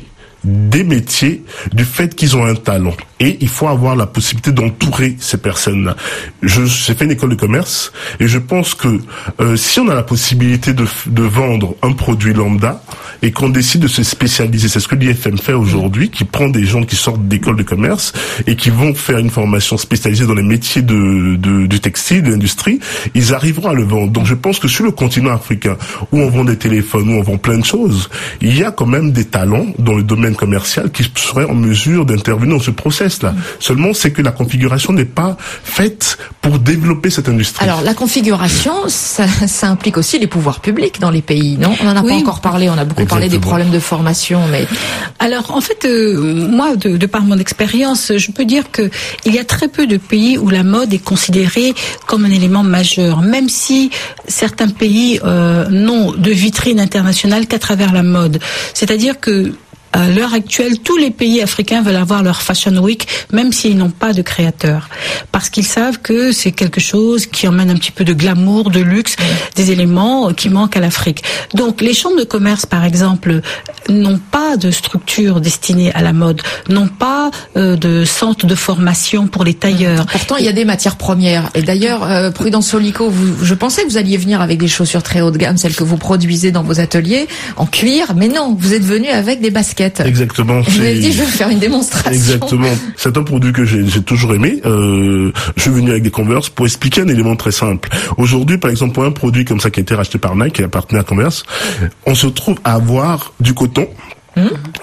des métiers du fait qu'ils ont un talent. Et il faut avoir la possibilité d'entourer ces personnes-là. Je, j'ai fait une école de commerce et je pense que euh, si on a la possibilité de, de vendre un produit lambda et qu'on décide de se spécialiser, c'est ce que l'I F M fait aujourd'hui, qui prend des gens qui sortent d'école de commerce et qui vont faire une formation spécialisée dans les métiers de, de du textile, de l'industrie, ils arriveront à le vendre. Donc je pense que sur le continent africain, où on vend des téléphones, où on vend plein de choses, il y a quand même des talents dans le domaine commercial qui seraient en mesure d'intervenir dans ce process. Là. Mmh. Seulement, c'est que la configuration n'est pas faite pour développer cette industrie. Alors, la configuration, ça, ça implique aussi les pouvoirs publics dans les pays, non? On n'en a oui. pas encore parlé, on a beaucoup Exactement. parlé des problèmes de formation, mais... Alors, en fait, euh, moi, de, de par mon expérience, je peux dire que il y a très peu de pays où la mode est considérée comme un élément majeur, même si certains pays euh, n'ont de vitrine internationale qu'à travers la mode. C'est-à-dire que à l'heure actuelle, tous les pays africains veulent avoir leur Fashion Week, même s'ils n'ont pas de créateurs. Parce qu'ils savent que c'est quelque chose qui emmène un petit peu de glamour, de luxe, des éléments qui manquent à l'Afrique. Donc, les chambres de commerce, par exemple, n'ont pas de structure destinée à la mode, n'ont pas euh, de centre de formation pour les tailleurs. Pourtant, il y a des matières premières. Et d'ailleurs, euh, Prudence Soliko, vous, je pensais que vous alliez venir avec des chaussures très haut de gamme, celles que vous produisez dans vos ateliers, en cuir, mais non, vous êtes venu avec des baskets. Exactement. Je vous ai dit, je vais faire une démonstration. Exactement. C'est un produit que j'ai, j'ai toujours aimé. Euh, je suis venu avec des Converse pour expliquer un élément très simple. Aujourd'hui, par exemple, pour un produit comme ça qui a été racheté par Nike, qui appartenait à Converse, on se trouve à avoir du coton mmh.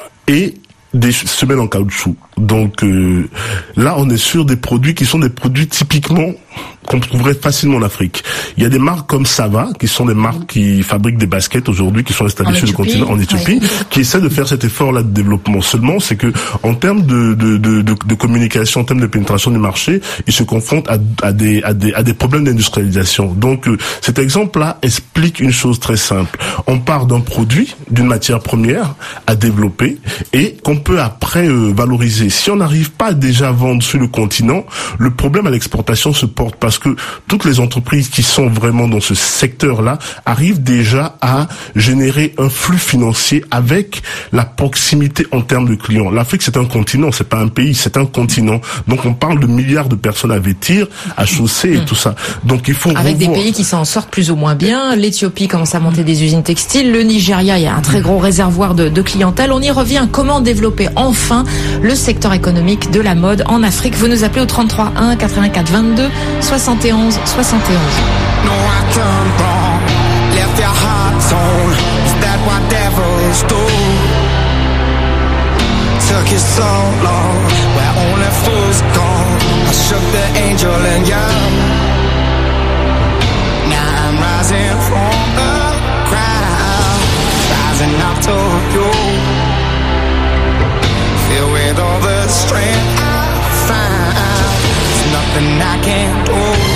et des semelles en caoutchouc. Donc euh, là, on est sur des produits qui sont des produits typiquement qu'on trouverait facilement en Afrique. Il y a des marques comme Sava, qui sont des marques qui fabriquent des baskets aujourd'hui, qui sont installées sur le continent, en Éthiopie, ouais. qui essaient de faire cet effort-là de développement. Seulement, c'est que en termes de, de, de, de, de communication, en termes de pénétration du marché, ils se confrontent à, à, des, à, des, à des problèmes d'industrialisation. Donc, euh, cet exemple-là explique une chose très simple. On part d'un produit, d'une matière première à développer et qu'on peut après euh, valoriser. Si on n'arrive pas déjà à vendre sur le continent, le problème à l'exportation se porte parce que toutes les entreprises qui sont vraiment dans ce secteur-là arrivent déjà à générer un flux financier avec la proximité en termes de clients. L'Afrique, c'est un continent, c'est pas un pays, c'est un continent. Donc on parle de milliards de personnes à vêtir, à chausser et mmh. tout ça. Donc il faut avec revoir. Des pays qui s'en sortent plus ou moins bien. L'Éthiopie commence à monter des usines textiles. Le Nigeria, il y a un très gros réservoir de, de clientèle. On y revient. Comment développer enfin le secteur économique de la mode en Afrique? Vous nous appelez au trente-trois un quatre-vingt-quatre vingt-deux soixante et onze soixante et onze. No, I turned wrong, left your heart torn. Is that what devils do? Took you so long, where only fools gone. I shook the angel in you. Now I'm rising from the crowd, rising up to you. Filled with all the strength I find, there's nothing I can't do.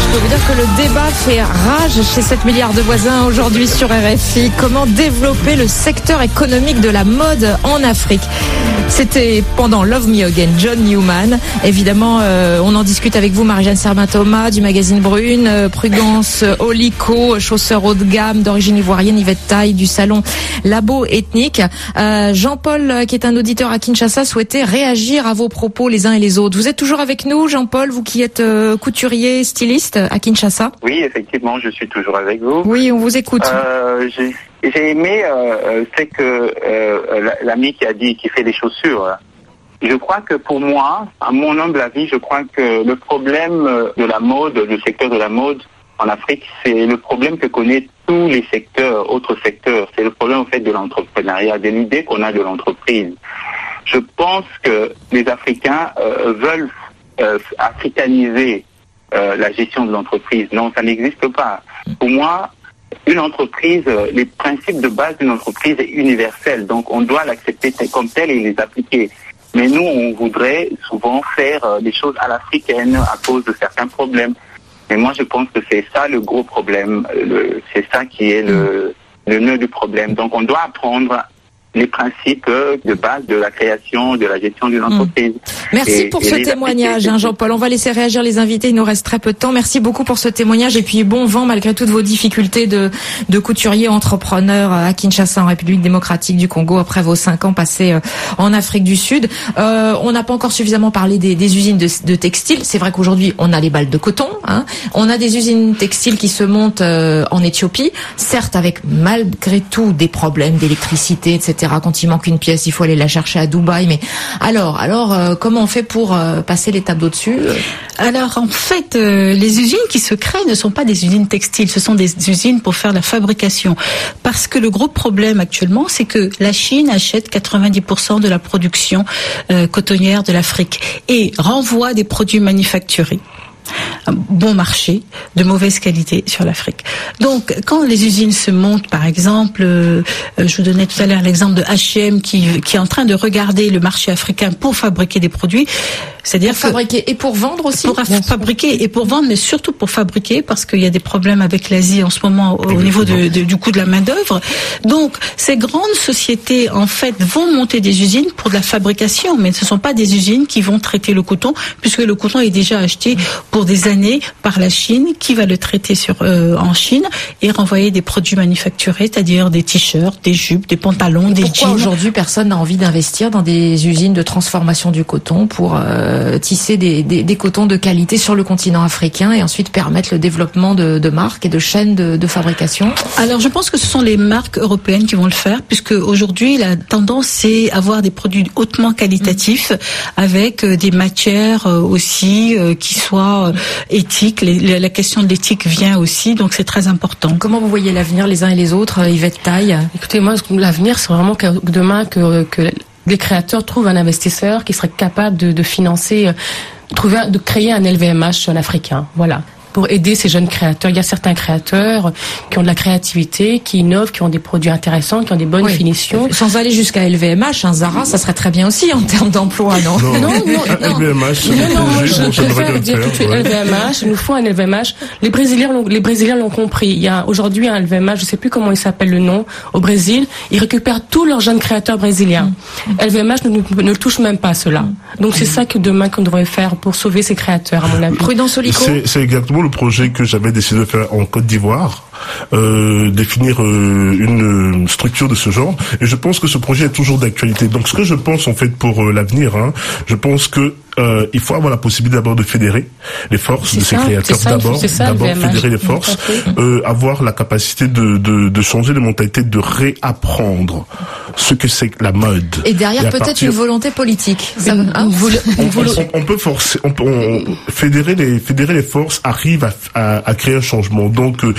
Je peux vous dire que le débat fait rage chez sept milliards de voisins aujourd'hui sur R F I. Comment développer le secteur économique de la mode en Afrique? C'était pendant Love Me Again, John Newman. Évidemment, euh, on en discute avec vous, Marie-Jeanne Sermin-Thomas du magazine Brune, euh, Prudence Olico, chausseur haut de gamme d'origine ivoirienne, Yvette Taille du salon Labo Ethnique. Euh, Jean-Paul, qui est un auditeur à Kinshasa, souhaitait réagir à vos propos les uns et les autres. Vous êtes toujours avec nous, Jean-Paul, vous qui êtes euh, couturier, styliste à Kinshasa? Oui, effectivement, je suis toujours avec vous. Oui, on vous écoute. Euh, j'ai... J'ai aimé, euh, c'est que euh, l'ami qui a dit qu'il fait des chaussures. Je crois que pour moi, à mon humble avis, je crois que le problème de la mode, du secteur de la mode en Afrique, c'est le problème que connaissent tous les secteurs, autres secteurs. C'est le problème en fait de l'entrepreneuriat, de l'idée qu'on a de l'entreprise. Je pense que les Africains euh, veulent euh, africaniser euh, la gestion de l'entreprise. Non, ça n'existe pas. Pour moi, une entreprise, les principes de base d'une entreprise est universel, donc on doit l'accepter comme tel et les appliquer. Mais nous, on voudrait souvent faire des choses à l'africaine à cause de certains problèmes. Mais moi, je pense que c'est ça le gros problème, le, c'est ça qui est le, le nœud du problème. Donc on doit apprendre les principes de base de la création, de la gestion d'une entreprise. Merci et, pour et ce témoignage, hein, Jean-Paul. On va laisser réagir les invités, il nous reste très peu de temps. Merci beaucoup pour ce témoignage et puis bon vent malgré toutes vos difficultés de, de couturier entrepreneur à Kinshasa en République démocratique du Congo après vos cinq ans passés en Afrique du Sud. Euh, on n'a pas encore suffisamment parlé des, des usines de, de textiles. C'est vrai qu'aujourd'hui on a les balles de coton, hein. On a des usines textiles qui se montent euh, en Éthiopie, certes avec malgré tout des problèmes d'électricité, et cetera. Quand il manque une pièce, il faut aller la chercher à Dubaï. Mais alors, alors, euh, comment on fait pour euh, passer l'étape d'au-dessus? Alors, en fait, euh, les usines qui se créent ne sont pas des usines textiles, ce sont des usines pour faire la fabrication. Parce que le gros problème actuellement, c'est que la Chine achète quatre-vingt-dix pour cent de la production euh, cotonnière de l'Afrique et renvoie des produits manufacturés. Un bon marché de mauvaise qualité sur l'Afrique. Donc, quand les usines se montent, par exemple, euh, je vous donnais tout à l'heure l'exemple de H et M qui, qui est en train de regarder le marché africain pour fabriquer des produits, c'est-à-dire pour fabriquer et pour vendre aussi. Pour fabriquer et pour vendre, mais surtout pour fabriquer, parce qu'il y a des problèmes avec l'Asie en ce moment au, au niveau de, de, du coût de la main d'œuvre. Donc, ces grandes sociétés, en fait, vont monter des usines pour de la fabrication, mais ce ne sont pas des usines qui vont traiter le coton, puisque le coton est déjà acheté pour des années par la Chine, qui va le traiter sur euh, en Chine et renvoyer des produits manufacturés, c'est-à-dire des t-shirts, des jupes, des pantalons, des jeans. Pourquoi aujourd'hui personne n'a envie d'investir dans des usines de transformation du coton pour euh, tisser des, des, des cotons de qualité sur le continent africain et ensuite permettre le développement de, de marques et de chaînes de, de fabrication? Alors je pense que ce sont les marques européennes qui vont le faire, puisque aujourd'hui la tendance c'est avoir des produits hautement qualitatifs, mmh. avec euh, des matières euh, aussi euh, qui soient euh, éthiques. Les, les, la question de l'éthique vient aussi, donc c'est très important. Comment vous voyez l'avenir les uns et les autres, Yvette Taille? Écoutez, moi l'avenir c'est vraiment que demain que, que les créateurs trouvent un investisseur qui serait capable de, de financer, trouver, de créer un L V M H africain. Voilà. Pour aider ces jeunes créateurs. Il y a certains créateurs qui ont de la créativité, qui innovent, qui ont des produits intéressants, qui ont des bonnes oui. finitions. Sans aller jusqu'à L V M H, un Zara, ça serait très bien aussi en termes d'emploi, non? Non, non, non. non, L V M H, non, non, non je, je préfère dire tout de suite L V M H. Il nous faut un L V M H. Les Brésiliens l'ont, les Brésiliens l'ont compris. Il y a aujourd'hui un L V M H, je sais plus comment il s'appelle le nom, au Brésil. Ils récupèrent tous leurs jeunes créateurs brésiliens. Mm. L V M H ne, ne, ne touche même pas cela. Donc c'est mm. ça que demain qu'on devrait faire pour sauver ces créateurs, à mon avis. Prudence Olico. C'est, c'est exactement le projet que j'avais décidé de faire en Côte d'Ivoire, euh, définir euh, une structure de ce genre. Et je pense que ce projet est toujours d'actualité. Donc, ce que je pense en fait pour euh, l'avenir, hein, je pense que euh, il faut avoir la possibilité d'abord de fédérer les forces c'est de ces ça, créateurs. Ça, d'abord, ça, d'abord fédérer les forces, euh, avoir la capacité de, de, de changer les mentalités, de réapprendre ce que c'est que la mode. Et derrière, et peut-être partir... une volonté politique. Ça, hein, on, on, on, on peut forcer, on peut on, fédérer les fédérer les forces arrive à, à, à créer un changement. Donc, euh, la volonté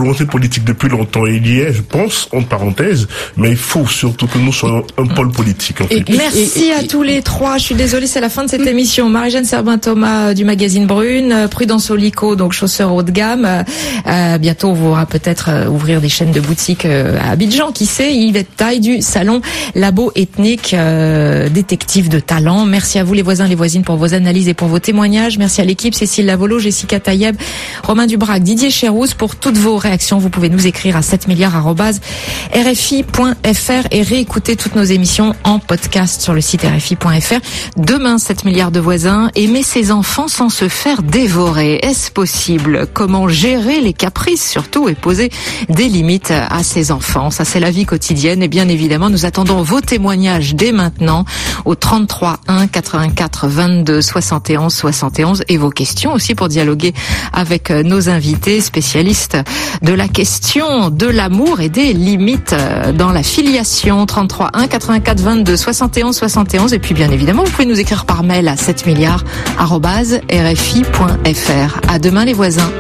volonté politique depuis longtemps, et il y est, je pense, en parenthèse, mais il faut surtout que nous soyons un pôle politique, en fait. Et merci et, et, à tous les trois. Je suis désolée, c'est la fin de cette émission. Marie-Jeanne Serbin-Thomas du magazine Brune, Prudence Olico, donc chausseurs haut de gamme. Euh, bientôt, on pourra peut-être euh, ouvrir des chaînes de boutiques euh, à Abidjan, qui sait. Yvette Taille du salon Labo Ethnique, euh, détective de talent. Merci à vous les voisins, les voisines pour vos analyses et pour vos témoignages. Merci à l'équipe, Cécile Lavolo, Jessica Taïeb, Romain Dubrac, Didier Chérouz pour toutes vos réactions. Vous pouvez nous écrire à sept milliards arobase r f i point f r et réécouter toutes nos émissions en podcast sur le site r f i point f r. Demain, sept milliards de voisins. Aimer ses enfants sans se faire dévorer. Est-ce possible? Comment gérer les caprices surtout et poser des limites à ses enfants? Ça, c'est la vie quotidienne. Et bien évidemment, nous attendons vos témoignages dès maintenant au trente-trois un quatre-vingt-quatre vingt-deux soixante et onze soixante et onze et vos questions aussi pour dialoguer avec nos invités spécialistes de la question de l'amour et des limites dans la filiation. Trente-trois un quatre-vingt-quatre vingt-deux soixante et onze soixante et onze. Et puis bien évidemment, vous pouvez nous écrire par mail à sept milliards arobase r f i point f r. À demain les voisins.